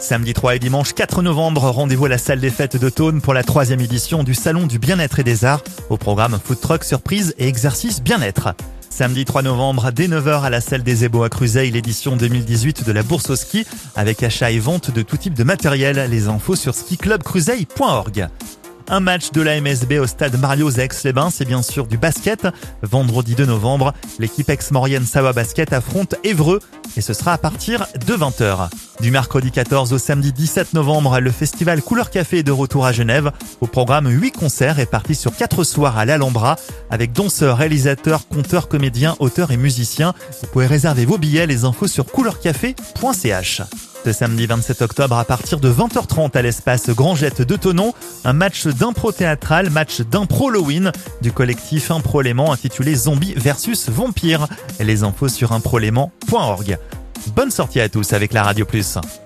Samedi 3 et dimanche 4 novembre, rendez-vous à la salle des fêtes de Thônes pour la 3e édition du Salon du Bien-être et des Arts. Au programme food truck, surprise et exercice bien-être. Samedi 3 novembre, dès 9h à la salle des Ébaux à Cruzeil, l'édition 2018 de la bourse au ski, avec achat et vente de tout type de matériel. Les infos sur skiclubcruzeil.org. Un match de la MSB au stade Mario Aix-les-Bains, c'est bien sûr du basket. Vendredi 2 novembre, l'équipe ex-maurienne Savoie Basket affronte Évreux et ce sera à partir de 20h. Du mercredi 14 au samedi 17 novembre, le festival Couleur Café est de retour à Genève. Au programme, 8 concerts répartis sur 4 soirs à l'Alhambra avec danseurs, réalisateurs, conteurs, comédiens, auteurs et musiciens. Vous pouvez réserver vos billets, les infos sur couleurcafé.ch. Ce samedi 27 octobre à partir de 20h30 à l'espace Grand Jet de Thonon, un match d'impro théâtral, match d'impro Halloween du collectif Improlément intitulé Zombies versus Vampires. Les infos sur improlément.org. Bonne sortie à tous avec la Radio Plus.